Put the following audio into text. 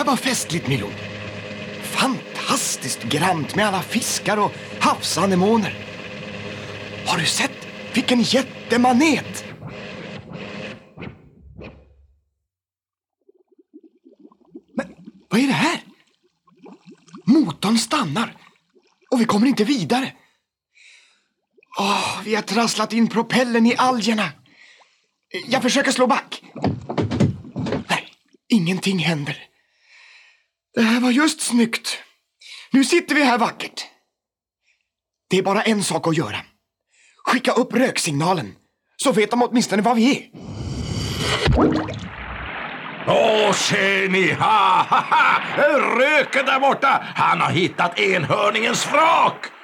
var festligt, Milo. Fantastiskt grant med alla fiskar och havsanemoner. Har du sett vilken jättemanet? Men vad är det här? Motorn stannar och vi kommer inte vidare. Vi har trasslat in propellen i algerna. Jag försöker slå back. Nej, ingenting händer. Det här var just snyggt. Nu sitter vi här vackert. Det är bara en sak att göra. Skicka upp röksignalen, så vet de åtminstone vad vi är. Ser ni? Röken där borta! Han har hittat enhörningens vrak!